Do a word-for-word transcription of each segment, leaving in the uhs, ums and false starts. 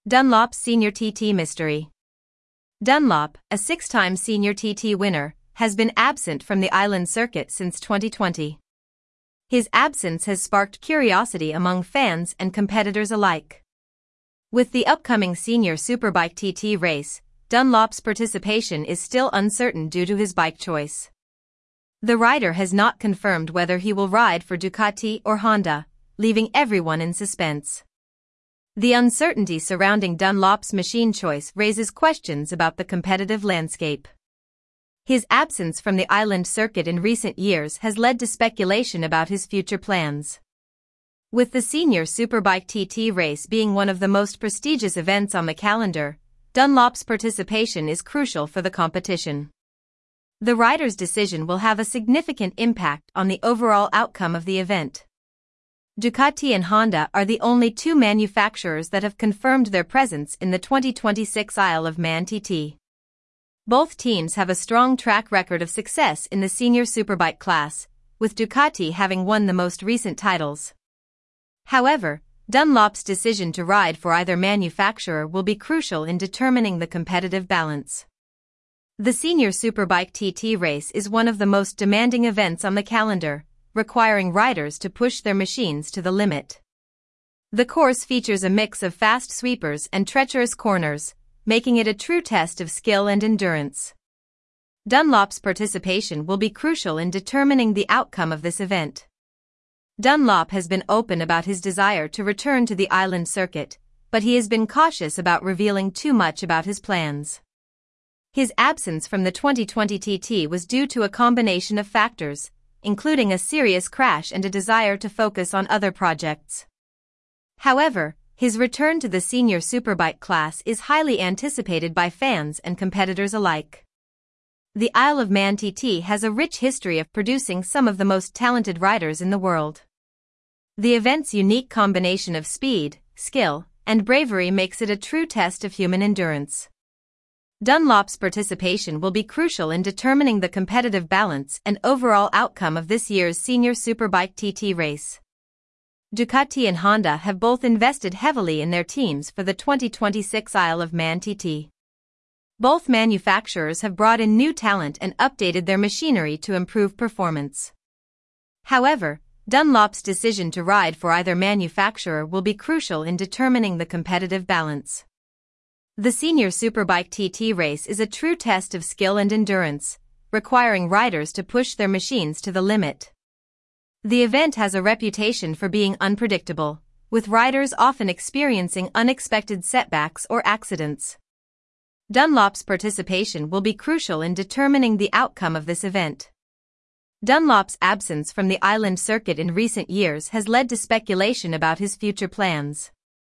Dunlop's Senior T T Mystery. Dunlop, a six-time Senior T T winner, has been absent from the island circuit since twenty twenty. His absence has sparked curiosity among fans and competitors alike. With the upcoming Senior Superbike T T race, Dunlop's participation is still uncertain due to his bike choice. The rider has not confirmed whether he will ride for Ducati or Honda, leaving everyone in suspense. The uncertainty surrounding Dunlop's machine choice raises questions about the competitive landscape. His absence from the island circuit in recent years has led to speculation about his future plans. With the Senior Superbike T T race being one of the most prestigious events on the calendar, Dunlop's participation is crucial for the competition. The rider's decision will have a significant impact on the overall outcome of the event. Ducati and Honda are the only two manufacturers that have confirmed their presence in the twenty twenty-six Isle of Man T T. Both teams have a strong track record of success in the Senior Superbike class, with Ducati having won the most recent titles. However, Dunlop's decision to ride for either manufacturer will be crucial in determining the competitive balance. The Senior Superbike T T race is one of the most demanding events on the calendar, requiring riders to push their machines to the limit. The course features a mix of fast sweepers and treacherous corners, making it a true test of skill and endurance. Dunlop's participation will be crucial in determining the outcome of this event. Dunlop has been open about his desire to return to the island circuit, but he has been cautious about revealing too much about his plans. His absence from the twenty twenty T T was due to a combination of factors, including a serious crash and a desire to focus on other projects. However, his return to the Senior Superbike class is highly anticipated by fans and competitors alike. The Isle of Man T T has a rich history of producing some of the most talented riders in the world. The event's unique combination of speed, skill, and bravery makes it a true test of human endurance. Dunlop's participation will be crucial in determining the competitive balance and overall outcome of this year's Senior Superbike T T race. Ducati and Honda have both invested heavily in their teams for the twenty twenty-six Isle of Man T T. Both manufacturers have brought in new talent and updated their machinery to improve performance. However, Dunlop's decision to ride for either manufacturer will be crucial in determining the competitive balance. The Senior Superbike T T race is a true test of skill and endurance, requiring riders to push their machines to the limit. The event has a reputation for being unpredictable, with riders often experiencing unexpected setbacks or accidents. Dunlop's participation will be crucial in determining the outcome of this event. Dunlop's absence from the island circuit in recent years has led to speculation about his future plans.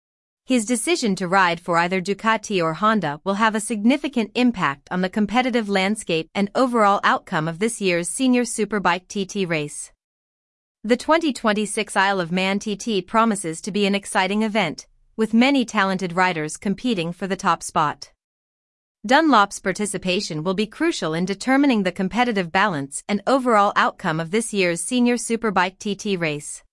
His decision to ride for either Ducati or Honda will have a significant impact on the competitive landscape and overall outcome of this year's Senior Superbike T T race. The twenty twenty-six Isle of Man T T promises to be an exciting event, with many talented riders competing for the top spot. Dunlop's participation will be crucial in determining the competitive balance and overall outcome of this year's Senior Superbike T T race.